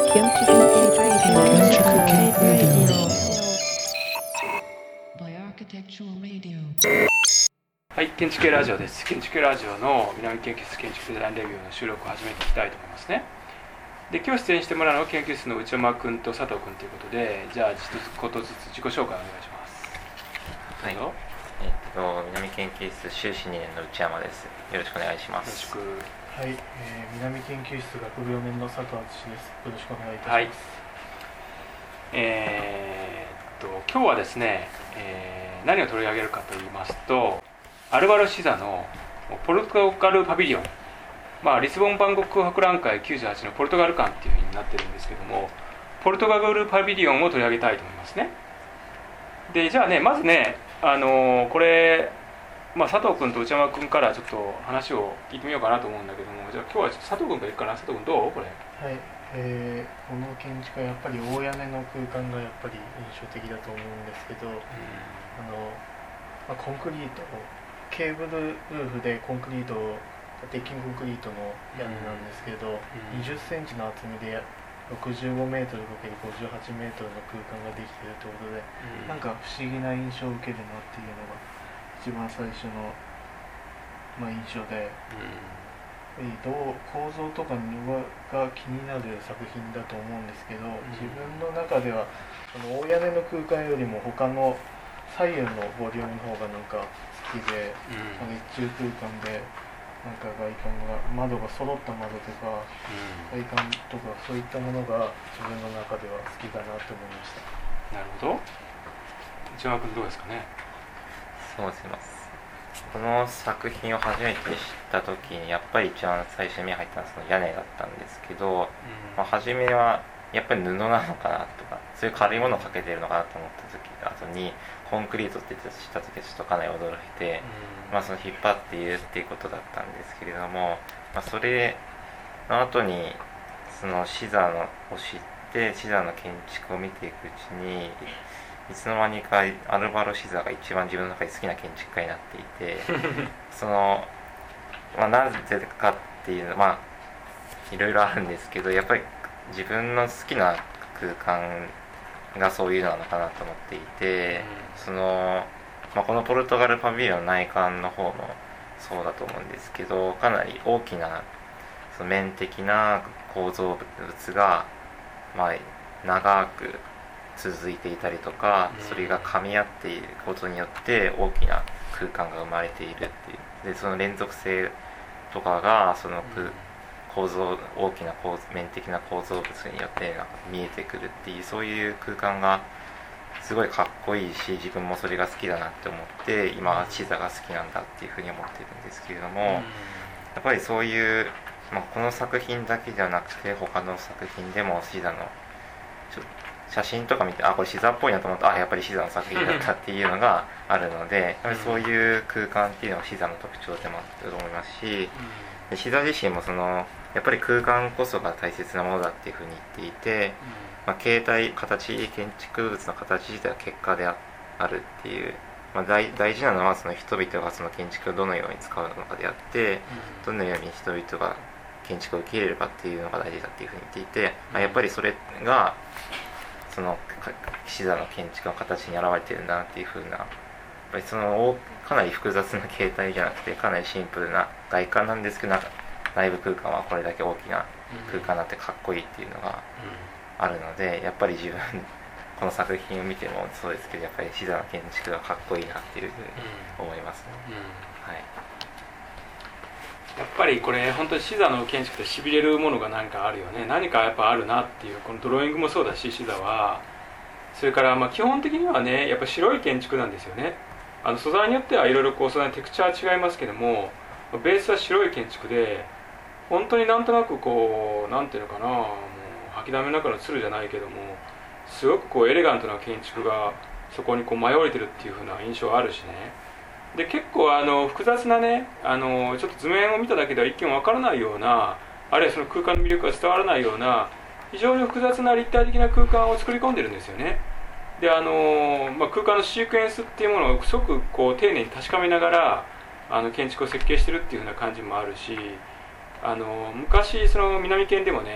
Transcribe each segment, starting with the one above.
はい、建築系ラジオです。建築系ラジオの南研究室建築デザインレビューの収録を始めていきたいと思いますね。で、今日出演してもらうのは研究室の内山君と佐藤君ということで、じゃあ一言ずつ自己紹介お願いします。 はい、南研究室修士2年の内山です。よろしくお願いします。 よろしく。 はい、南研究室学部4年の佐藤敦です。よろしくお願いいたします。 はい、今日はですね、何を取り上げるかと言いますと、アルバロ・シザのポルトガルパビリオン、リスボン万国博覧会98のポルトガル館っていう風になってるんですけども、ポルトガルパビリオンを取り上げたいと思いますね。で、じゃあね、まずね、これ、佐藤君と内山君からちょっと話を聞いてみようかなと思うんだけども、じゃあ今日はちょっと佐藤君からいくかな。佐藤君どうこれ。 はい、この建築はやっぱり大屋根の空間がやっぱり印象的だと思うんですけど、コンクリートをケーブルルーフでコンクリートを鉄筋コンクリートの屋根なんですけど、20センチの厚みで65メートル ×58 メートルの空間ができているということで、なんか不思議な印象を受けるなっていうのが一番最初の、印象で、構造とかが気になる作品だと思うんですけど、自分の中ではその大屋根の空間よりも他の左右のボリュームの方がなんか好きで、一中空間でなんか外観が窓が揃った窓とか、外観とかそういったものが自分の中では好きだなと思いました。 なるほど。内山君どうですかね。 そうですね、この作品を初めて知った時にやっぱり一番最初に目入ったのはその屋根だったんですけど、初めはやっぱり布なのかなとか、そういう軽いものをかけてるのかなと思った後にコンクリートって知った時はちょっとかなり驚いて、その引っ張っているっていうことだったんですけれども、それの後にそのシザのを知ってシザの建築を見ていくうちにいつの間にかアルバロ・シザが一番自分の中で好きな建築家になっていてその、なぜかっていうのいろいろあるんですけど、やっぱり自分の好きな空間がそういうのなのかなと思っていて、このポルトガルパビリオンの内観の方もそうだと思うんですけど、かなり大きなその面的な構造物が、長く続いていたりとか、それが噛み合っていることによって大きな空間が生まれているっていう。で、その連続性とかがその大きな面的な構造物によって見えてくるっていう、そういう空間がすごいかっこいいし、自分もそれが好きだなって思って今はシザが好きなんだっていうふうに思ってるんですけれども、やっぱりそういう、この作品だけじゃなくて他の作品でもシザの写真とか見て、これシザっぽいなと思ったらやっぱりシザの作品だったっていうのがあるので、やっぱりそういう空間っていうのがシザの特徴でもあると思いますし、シザ自身もやっぱり空間こそが大切なものだっていうふうに言っていて、建築物の形自体は結果であるっていう、大事なのはその人々がその建築をどのように使うのかであって、どのように人々が建築を受け入れるかっていうのが大事だっていうふうに言っていて、やっぱりそれがそのシザの建築の形に現れてるんだなっていうふうな、やっぱりかなり複雑な形態じゃなくてかなりシンプルな外観なんですけど、内部空間はこれだけ大きな空間になってかっこいいっていうのがあるので、やっぱり自分この作品を見てもそうですけど、やっぱりシザの建築がかっこいいなっていうふうに思いますね。 やっぱりこれ本当にシザの建築ってしびれるものが何かあるよね。何かやっぱあるなっていう、このドローイングもそうだし、シザはそれから基本的にはね、やっぱ白い建築なんですよね。素材によってはいろいろ素材のテクチャーは違いますけども、ベースは白い建築で、本当になんとなくなんていうのかな、もう吐きだめの中の鶴じゃないけども、すごくエレガントな建築がそこに舞い降りてるっていう風な印象あるしね。で、結構複雑なね、ちょっと図面を見ただけでは一見わからないような、あるいはその空間の魅力が伝わらないような非常に複雑な立体的な空間を作り込んでるんですよね。で、空間のシークエンスっていうものをすごく丁寧に確かめながら建築を設計してるっていう風な感じもあるし、昔その南県でもね、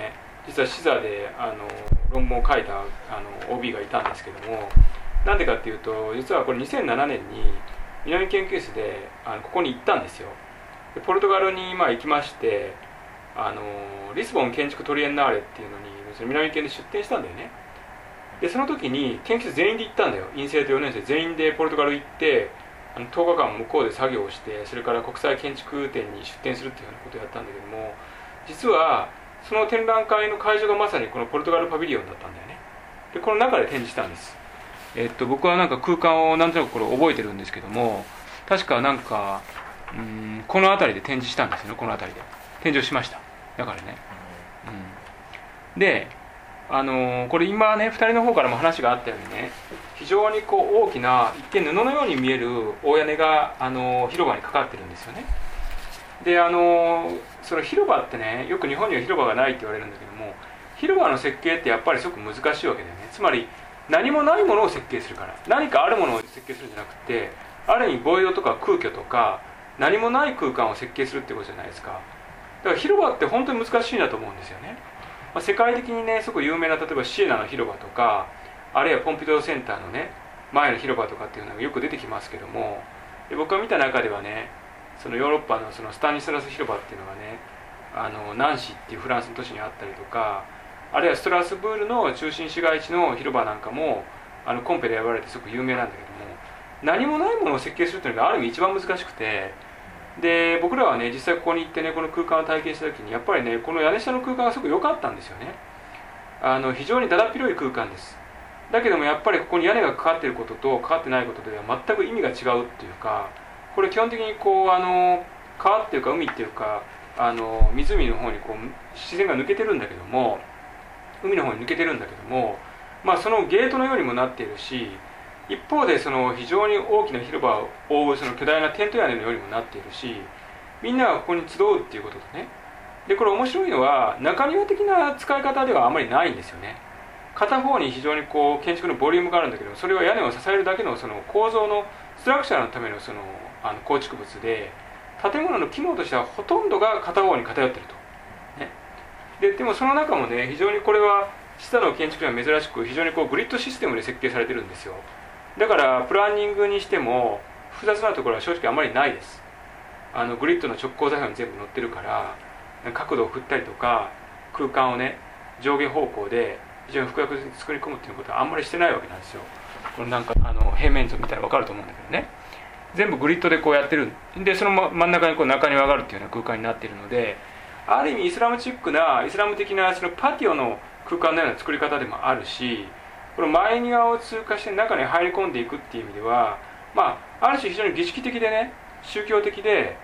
実は視座で論文を書いたOB がいたんですけども、なんでかっていうと、実はこれ2007年に南研究室でここに行ったんですよ。でポルトガルに行きまして、リスボン建築トリエンナーレっていうのに南研で出展したんだよね。でその時に研究室全員で行ったんだよ。院生と4年生全員でポルトガル行って、10日間向こうで作業をして、それから国際建築展に出展するっていうようなことをやったんだけども、実はその展覧会の会場がまさにこのポルトガルパビリオンだったんだよね。でこの中で展示したんです。僕はなんか空間をなんとなくこれ覚えてるんですけども、確かなんかこの辺りで展示したんですよね。この辺りで展示をしました。だからね、でこれ今ね2人の方からも話があったようにね、非常にこう大きな一見布のように見える大屋根が広場にかかってるんですよね。でその広場ってね、よく日本には広場がないって言われるんだけども、広場の設計ってやっぱりすごく難しいわけだよね。つまり何もないものを設計するから、何かあるものを設計するんじゃなくて、ある意味ボイドとか空虚とか何もない空間を設計するってことじゃないですか。だから広場って本当に難しいなと思うんですよね。世界的にねすごく有名な、例えばシエナの広場とか、あるいはポンピドーセンターのね前の広場とかっていうのがよく出てきますけども、で僕が見た中ではね、そのヨーロッパのそのスタニスラス広場っていうのがね、ナンシーっていうフランスの都市にあったりとか、あるいはストラスブールの中心市街地の広場なんかもコンペで選ばれてすごく有名なんだけども、何もないものを設計するというのがある意味一番難しくて、で僕らはね実際ここに行ってねこの空間を体験した時にやっぱりねこの屋根下の空間がすごく良かったんですよね。非常にだだっ広い空間です。だけどもやっぱりここに屋根がかかっていることとかかってないことでは全く意味が違うっていうか、これ基本的にこう川っていうか海っていうか湖の方にこう自然が抜けてるんだけども、海の方に抜けてるんだけども、そのゲートのようにもなっているし、一方でその非常に大きな広場を覆うその巨大なテント屋根のようにもなっているし、みんながここに集うっていうこととね。でこれ面白いのは中庭的な使い方ではあまりないんですよね。片方に非常にこう建築のボリュームがあるんだけど、それは屋根を支えるだけのその構造のストラクチャーのためのその構築物で、建物の機能としてはほとんどが片方に偏っていると、ね、でもその中もね非常にこれは下の建築には珍しく非常にこうグリッドシステムで設計されてるんですよ。だからプランニングにしても複雑なところは正直あまりないです。グリッドの直行座標に全部載ってるから、角度を振ったりとか空間をね上下方向で非常に複雑に作り込むっていうことはあんまりしてないわけなんですよ。これなんか平面図見たら分かると思うんだけどね、全部グリッドでこうやってるんで、その真ん中にこう中庭があるっていうような空間になっているので、ある意味イスラムチックなイスラム的なそのパティオの空間のような作り方でもあるし、この前庭を通過して中に入り込んでいくっていう意味では、ある種非常に儀式的でね宗教的で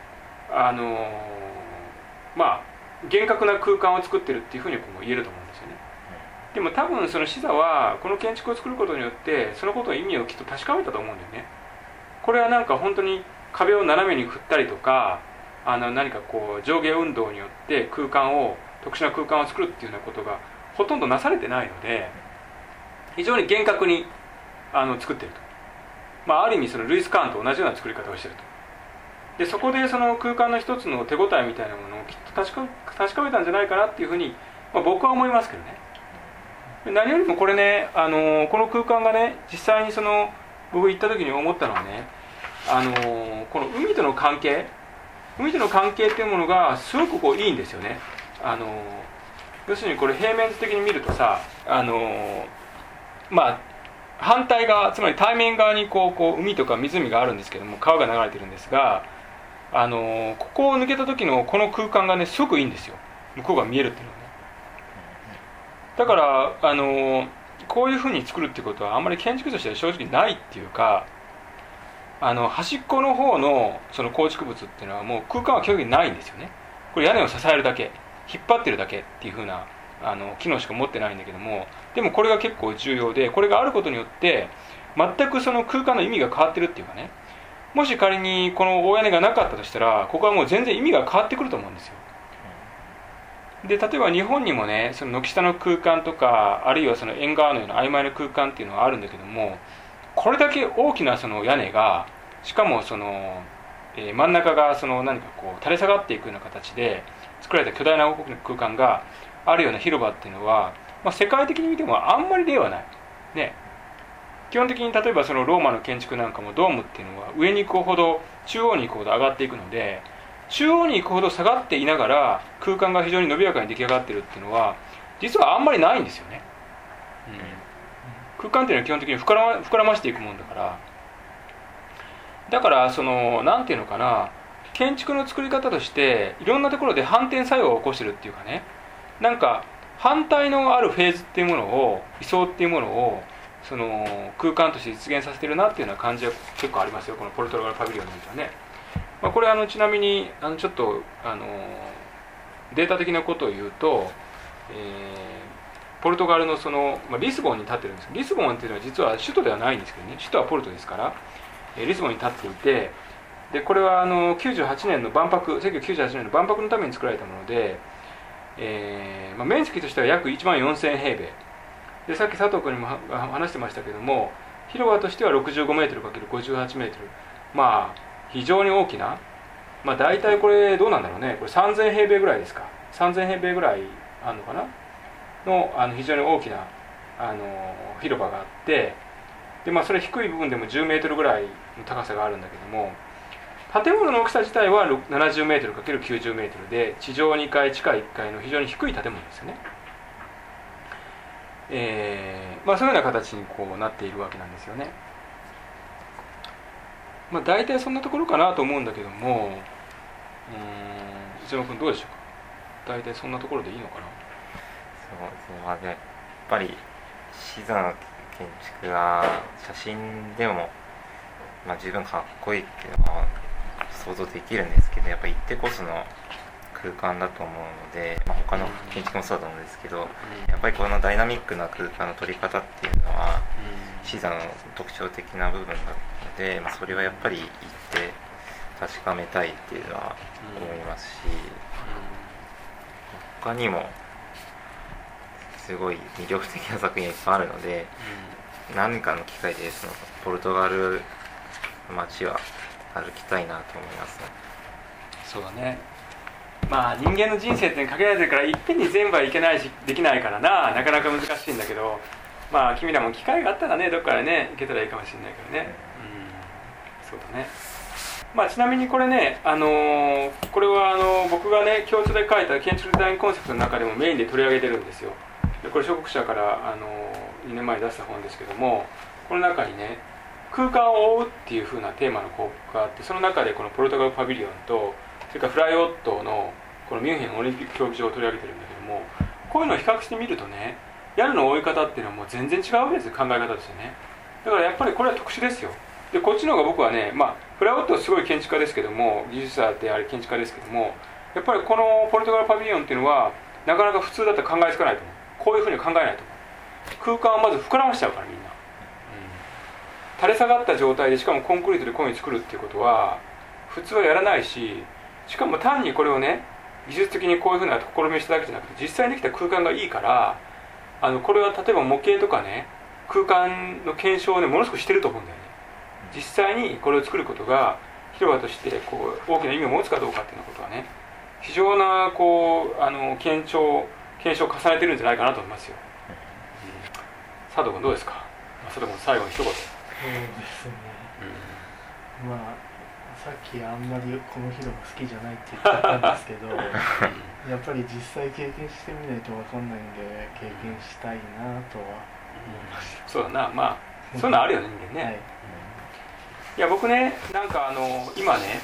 厳格な空間を作ってるっていうふうにも言えると思うんですよね。でも多分そのシザはこの建築を作ることによってそのことの意味をきっと確かめたと思うんだよね。これはなんか本当に壁を斜めに振ったりとか何かこう上下運動によって特殊な空間を作るっていうようなことがほとんどなされてないので、非常に厳格に作っていると、ある意味そのルイス・カーンと同じような作り方をしていると。でそこでその空間の一つの手応えみたいなものをきっと確かめたんじゃないかなっていうふうに、僕は思いますけどね。何よりもこれねこの空間がね実際に僕行った時に思ったのはねこの海との関係っていうものがすごくこういいんですよね。要するにこれ平面図的に見るとさ反対側、つまり対面側にこう海とか湖があるんですけども、川が流れてるんですが、ここを抜けた時のこの空間がねすごくいいんですよ。向こうが見えるっていうのはね。だからこういうふうに作るってことはあんまり建築としては正直ないっていうか、端っこの方のその構築物っていうのはもう空間は基本的にないんですよね。これ屋根を支えるだけ、引っ張ってるだけっていうふうな機能しか持ってないんだけども、でもこれが結構重要で、これがあることによって全くその空間の意味が変わってるっていうかね、もし仮にこの大屋根がなかったとしたらここはもう全然意味が変わってくると思うんですよ。で例えば日本にもねその軒下の空間とか、あるいはその縁側のような曖昧な空間っていうのはあるんだけども、これだけ大きなその屋根が、しかもその、真ん中がその何かこう垂れ下がっていくような形で作られた巨大な空間があるような広場っていうのは、世界的に見てもあんまり例はないね。基本的に例えばそのローマの建築なんかもドームっていうのは上に行くほど中央に行くほど上がっていくので、中央に行くほど下がっていながら空間が非常に伸びやかに出来上がってるっていうのは実はあんまりないんですよね。空間っていうのは基本的に膨らましていくもんだから、だからそのなんていうのかな、建築の作り方としていろんなところで反転作用を起こしてるっていうかね、なんか反対のあるフェーズっていうものを、位相っていうものをその空間として実現させてるなっていうような感じは結構ありますよ、このポルトガルパビリオンにおいてはね。これちなみにちょっとデータ的なことを言うと、ポルトガルのその、リスボンに立ってるんです。リスボンっていうのは実は首都ではないんですけどね、首都はポルトですから、リスボンに立っていて、でこれは98年の万博、1998年の万博のために作られたもので、面積としては約1万4000平米で、さっき佐藤君にも話してましたけども、広場としては 65m×58 メートル、非常に大きな、大体これどうなんだろうね、これ3000平米ぐらいですか、3000平米ぐらいあるのかなの、非常に大きな広場があって、で、それ低い部分でも10メートルぐらいの高さがあるんだけども、建物の大きさ自体は 70m×90 メートルで、地上2階地下1階の非常に低い建物ですよね。そういうような形にこうなっているわけなんですよね。大体そんなところかなと思うんだけども、内山君どうでしょうか。大体そんなところでいいのかな。 そうですね、やっぱりシザの建築が写真でも、十分かっこいいっていうのは想像できるんですけど、やっぱり行ってこその空間だと思うので、他の建築もそうだと思うんですけど、やっぱりこのダイナミックな空間の取り方っていうのはシザの特徴的な部分なので、それはやっぱり行って確かめたいっていうのは思いますし、他にもすごい魅力的な作品がいっぱいあるので、何かの機会でそのポルトガルの街は歩きたいなと思いますね。 そうだね。人間の人生って限られてるからいっぺんに全部はいけないしできないからなかなか難しいんだけど、君らも機会があったらね、どっかでね行けたらいいかもしれないけどね。そうだね。ちなみにこれね、これは僕がね共通で書いた建築デザインコンセプトの中でもメインで取り上げてるんですよ。でこれ小国社から2年前に出した本ですけども、この中にね空間を覆うっていう風なテーマの項目があって、その中でこのポルトガルパビリオンとそれからフライオットのこのミュンヘンオリンピック競技場を取り上げてるんだけども、こういうのを比較してみるとね、屋根の覆い方っていうのはもう全然違うわけですよ、考え方ですよね。だからやっぱりこれは特殊ですよ。でこっちの方が僕はね、フライオットはすごい建築家ですけども、技術者であり建築家ですけども、やっぱりこのポルトガルパビリオンっていうのはなかなか普通だったら考えつかないと思う。こういうふうに考えないと思う。空間をまず膨らましちゃうからみんな、垂れ下がった状態でしかもコンクリートでこういうふうに作るっていうことは普通はやらないし、しかも単にこれをね技術的にこういうふうな試みをしただけじゃなくて、実際にできた空間がいいから、これは例えば模型とかね空間の検証をねものすごくしてると思うんだよね。実際にこれを作ることが広場としてこう大きな意味を持つかどうかっていうことはね、非常なこう検証を重ねてるんじゃないかなと思いますよ。佐藤君どうですか。佐藤君最後に一言。 そうですね、さっきあんまりこの広場好きじゃないって言ったんですけどやっぱり実際経験してみないと分かんないんで経験したいなとは思いました。 そうだな、そういうのあるよね人間ね。いや僕ね、なんか今ね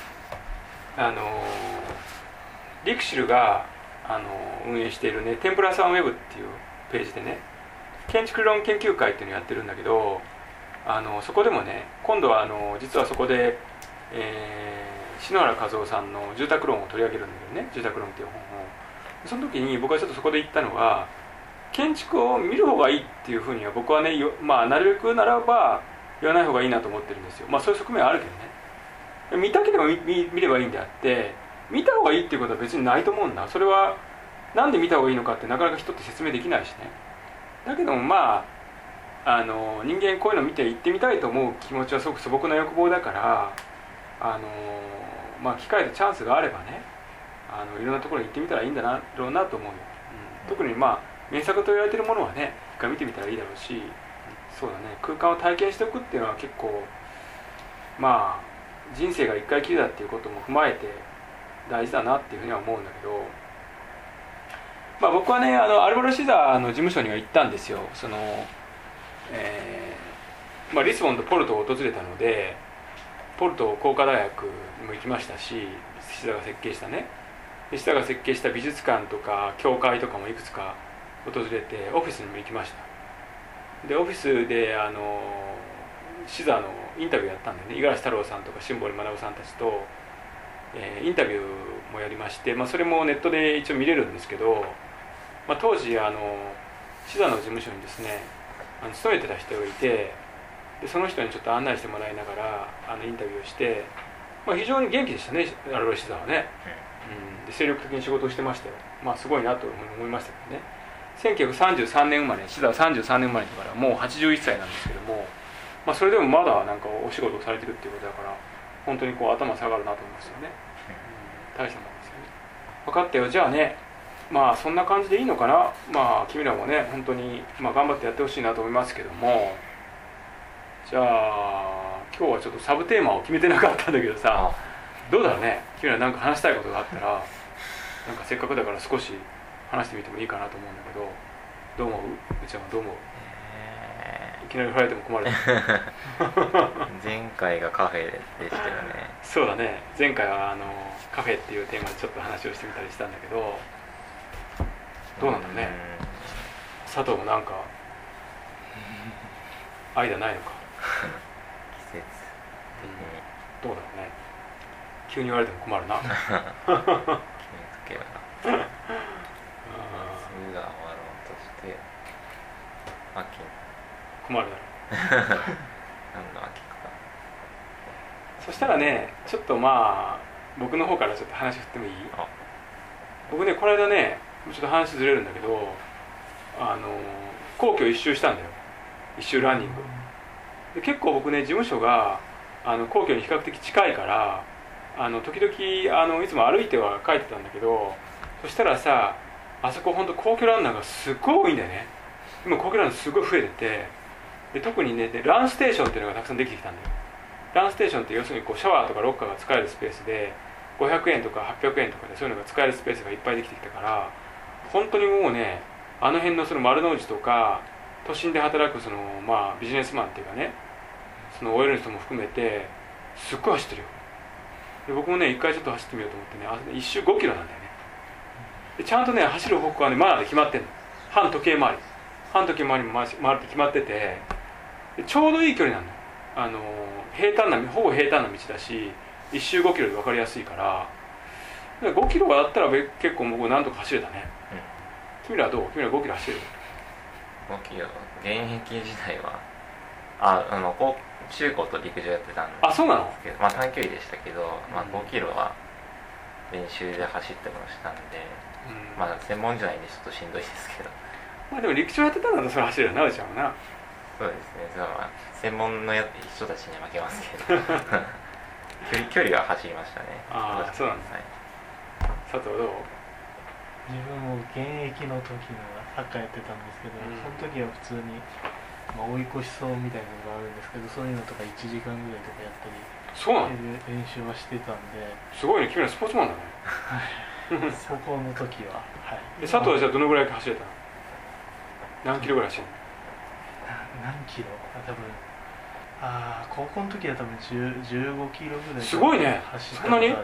リクシルが運営しているねテンプラさんウェブっていうページでね建築理論研究会っていうのをやってるんだけど、そこでもね今度は実はそこで、篠原和夫さんの住宅論を取り上げるんだけどね、住宅論っていう本を。その時に僕はちょっとそこで言ったのは、建築を見る方がいいっていうふうには僕はねなるべくならば言わない方がいいなと思ってるんですよ。そういう側面はあるけどね、見たければ 見ればいいんであって、見た方がいいっていうことは別にないと思うんだ。それはなんで見た方がいいのかってなかなか人って説明できないしね。だけども人間こういうの見て行ってみたいと思う気持ちはすごく素朴な欲望だから、機会とチャンスがあればねいろんなところに行ってみたらいいんだろうなと思うよ。 特にまあ名作と言われてるものはね一回見てみたらいいだろうし、そうだね、空間を体験しておくっていうのは結構まあ人生が一回きりだっていうことも踏まえて大事だなっていうふうには思うんだけど、まあ、僕はねアルバロ・シザの事務所には行ったんですよ。まあ、リスボンとポルトを訪れたのでポルト工科大学にも行きましたし、シザが設計したね、シザが設計した美術館とか教会とかもいくつか訪れて、オフィスにも行きました。でオフィスでシザのインタビューやったんでね、五十嵐太郎さんとか新堀学さんたちと、インタビューもやりまして、まあ、それもネットで一応見れるんですけど、まあ、当時シザの事務所にですね勤めてた人がいて、でその人にちょっと案内してもらいながらインタビューをして、まあ、非常に元気でしたね、アルバロ・シザはね、で精力的に仕事をしてましたよ。まあすごいなと思いましたけどね。1933年生まれ、シザは33年生まれだからもう81歳なんですけども、まあ、それでもまだなんかお仕事をされてるっていうことだから本当にこう頭下がるなと思いますよね、大したもんですよね。分かったよ、じゃあね、まあそんな感じでいいのかな。まあ君らもね本当に、まあ、頑張ってやってほしいなと思いますけども、じゃあ今日はちょっとサブテーマを決めてなかったんだけどさ、どうだろうね、君らなんか話したいことがあったらなんかせっかくだから少し話してみてもいいかなと思うんだけど、どう思う？うちゃんはどう思う？いきなり振られても困る前回がカフェでしたよね。 そうだね、前回はカフェっていうテーマでちょっと話をしてみたりしたんだけど、どうなんだろうね、佐藤もなんか愛がないのか季節的に、 どうだろうね、急に言われても困るな決めつけば梅雨が終わろうとして秋困るだろ何の秋か。 そしたらね、ちょっとまあ僕の方からちょっと話振ってもいい？僕ねこの間ねちょっと話ずれるんだけど皇居一周したんだよ、一周ランニングで。結構僕ね事務所が皇居に比較的近いから時々いつも歩いては帰ってたんだけど、そしたらさあそこほんと皇居ランナーがすごい多いんだよね。今皇居ランナーすごい増えてて、で特にねランステーションっていうのがたくさんできてきたんだよ。ランステーションって要するにこうシャワーとかロッカーが使えるスペースで500円とか800円とかでそういうのが使えるスペースがいっぱいできてきたから、本当にもうねあの辺のその丸の内とか都心で働くまあビジネスマンっていうかね、その OL の人も含めてすっごい走ってるよ。で僕もね一回ちょっと走ってみようと思ってね、1周5キロなんだよね。でちゃんとね走る方向はねマナーで決まってんの。反時計回りも回って決まってて、でちょうどいい距離なんだよ。ほぼ平坦な道だし1周5キロで分かりやすいから、5キロだったら結構僕なんとか走れたね、君らはどう？君ら5キロ走れる 5キロ現役時代は中高と陸上やってたんですけど、 あ、そうなの？ まあ短距離でしたけど、まあ、5キロは練習で走ってもしたんで、まあ専門じゃないんでちょっとしんどいですけど、 まあでも陸上やってたらそれ走れるな、うちゃんはな。 そうですね、まあ、専門の人たちには負けますけど距離は走りましたね。 ああ、そうなんですね、佐藤どう？ 自分も現役の時のサッカーやってたんですけど、その時は普通に、追い越し走みたいなのがあるんですけど、そういうのとか1時間ぐらいとかやったり、 そうなの？ 練習はしてたんで。 すごいね、君らスポーツマンだねそこの時は、はい。 佐藤はじゃあどのぐらい走れたの？何キロぐらい走るの？ 何キロ？多分高校の時は多分15キロぐらい。 すごいね。 走ったことあります。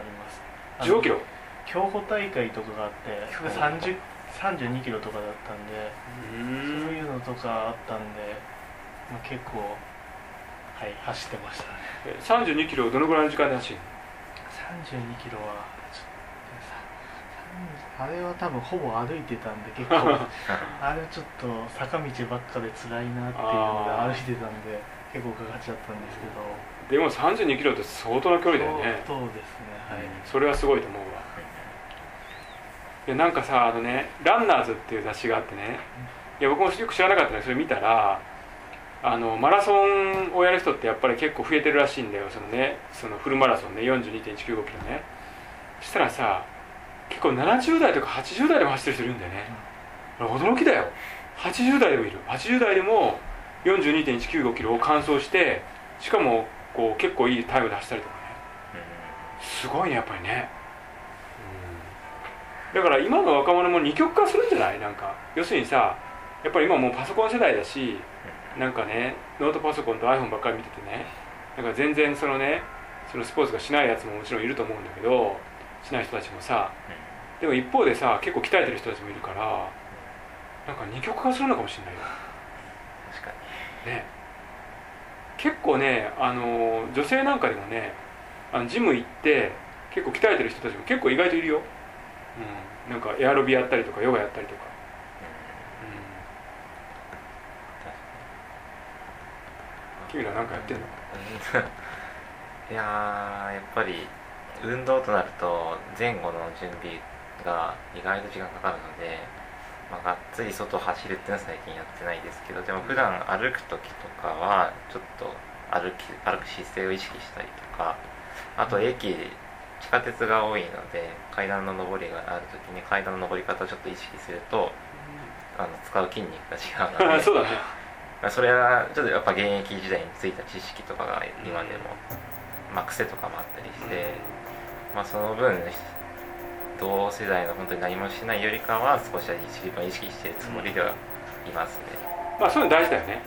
15キロ？ 競歩大会とかがあって32キロとかだったんで、そういうのとかあったんで、結構、はい、走ってましたね。 32キロをどのぐらいの時間で走るの ？32キロはあれは多分ほぼ歩いてたんで結構あれちょっと坂道ばっかで辛いなっていうので歩いてたんで結構かかっちゃったんですけど。 でも32キロって相当な距離だよね。 そうですね、はい、 それはすごいと思うわ。いやなんかさランナーズっていう雑誌があってね、いや僕もよく知らなかったのでそれ見たらマラソンをやる人ってやっぱり結構増えてるらしいんだよ。そのフルマラソンね 42.195 キロね。そしたらさ結構70代とか80代でも走ってる人いるんだよね、 驚きだよ。80代でもいる。80代でも 42.195 キロを完走して、しかもこう結構いいタイムで走ったりとかね、すごいねやっぱりね、だから今の若者も二極化するんじゃない？なんか要するにさ、やっぱり今もうパソコン世代だし、なんかねノートパソコンと iPhone ばっかり見ててね、なんか全然そのスポーツがしないやつももちろんいると思うんだけど、しない人たちもさ、でも一方でさ結構鍛えてる人たちもいるから、なんか二極化するのかもしれないよ。 確かにね、結構ね女性なんかでもねジム行って結構鍛えてる人たちも結構意外といるよ、なんかエアロビやったりとかヨガやったりとか、君らなんかやってんの？ いやー、やっぱり運動となると前後の準備が意外と時間かかるので、がっつり外を走るっていうのは最近やってないですけど、でも普段歩く時とかはちょっと歩く姿勢を意識したりとか、あと駅地下鉄が多いので階段の上りがある時に階段の上り方をちょっと意識すると使う筋肉が違うのでそうだね、 それはちょっとやっぱ現役時代についた知識とかが今でも、癖とかもあったりして、その分同世代の本当に何もしないよりかは少しは意識しているつもりではいますね。 そういうの大事だよね。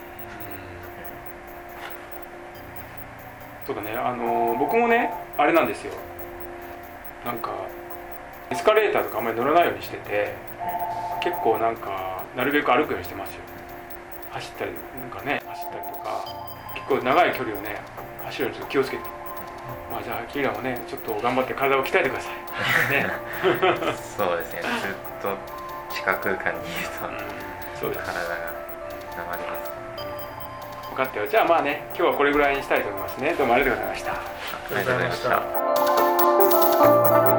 そうだね、僕もねあれなんですよ、なんかエスカレーターとかあんまり乗らないようにしてて、結構なんかなるべく歩くようにしてますよ。走ったりとか結構長い距離をね走るようにちょっと気をつけて、じゃあ君らもねちょっと頑張って体を鍛えてくださいね。 そうですね、ずっと地下空間にいると、 そうです、 体がなまります。 分かったよ。じゃあ今日はこれぐらいにしたいと思いますね。どうもありがとうございました。 ありがとうございました。